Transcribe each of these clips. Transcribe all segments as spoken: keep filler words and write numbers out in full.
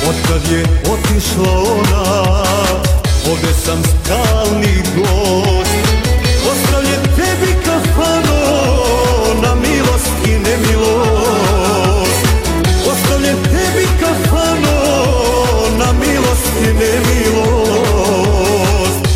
Otkad je otišla ona, ovde sam stalni gost. Ostavljen tebi kafano, na milost i nemilost. Ostavljen tebi kafano, na milost i nemilost.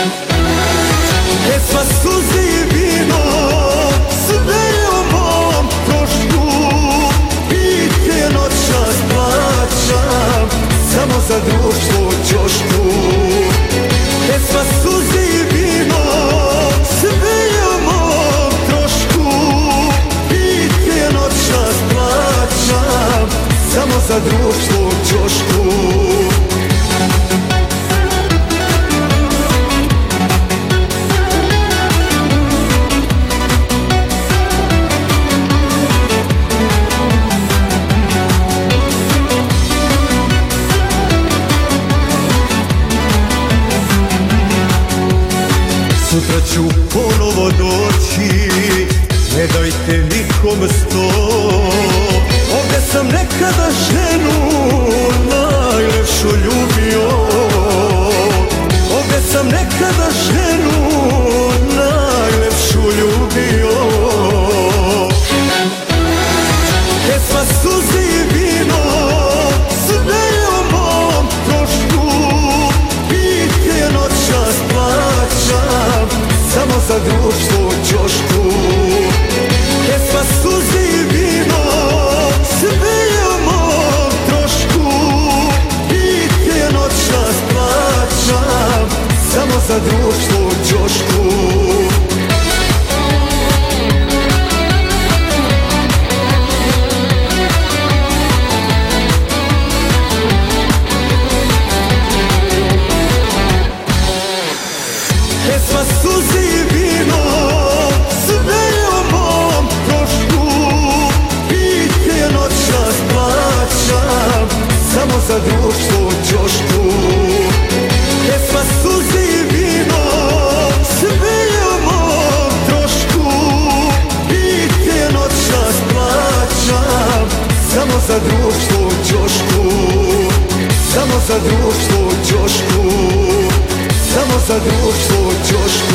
Pesma, suze i vino, sve je o mom trošku. Pite noćas plaćam, samo za društvo ćošku. Pesma, suze i vino, sve je o mom trošku. Pite noćas plaćam, samo za društvo ćošku. Sutra ću ponovo doći, ne dajte nikom sto. Ovde sam nekada ženu najlepšu ljubio. Ovde sam nekada ženu najlepšu ljubio. Pesma, suze i vino, sve je o mom trošku. Pite noćas plaćam, samo za društvo ćošku. Pesma, suze i vino, sve je o mom trošku. Pite noćas plaćam, samo za društvo ćošku. Pesma, suze i vino, sve je o mom trošku. Pite noćas plaćam, samo za društvo ćošku. Pesma, suze i vino, sve je o mom trošku. Pite noćas plaćam, samo za društvo ćošku. Samo za društvo ćošku. Samo za društvo ćošku.